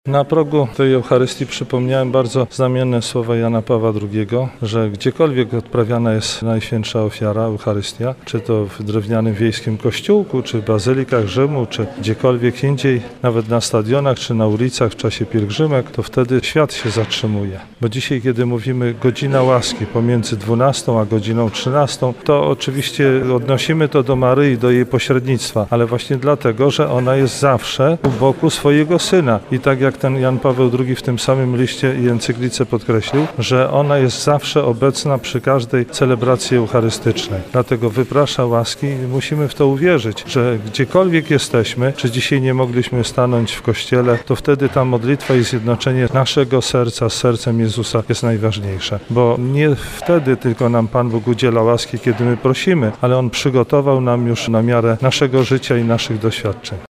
Na progu tej Eucharystii przypomniałem bardzo znamienne słowa Jana Pawła II, że gdziekolwiek odprawiana jest Najświętsza Ofiara, Eucharystia, czy to w drewnianym wiejskim kościółku, czy w bazylykach Rzymu, czy gdziekolwiek indziej, nawet na stadionach, czy na ulicach w czasie pielgrzymek, to wtedy świat się zatrzymuje. Bo dzisiaj, kiedy mówimy godzina łaski pomiędzy 12 a godziną 13, to oczywiście odnosimy to do Maryi, do jej pośrednictwa, ale właśnie dlatego, że ona jest zawsze u boku swojego Syna. I tak jak ten Jan Paweł II w tym samym liście i encyklice podkreślił, że ona jest zawsze obecna przy każdej celebracji eucharystycznej. Dlatego wyprasza łaski i musimy w to uwierzyć, że gdziekolwiek jesteśmy, czy dzisiaj nie mogliśmy stanąć w kościele, to wtedy ta modlitwa i zjednoczenie naszego serca z sercem Jezusa jest najważniejsze. Bo nie wtedy tylko nam Pan Bóg udziela łaski, kiedy my prosimy, ale On przygotował nam już na miarę naszego życia i naszych doświadczeń.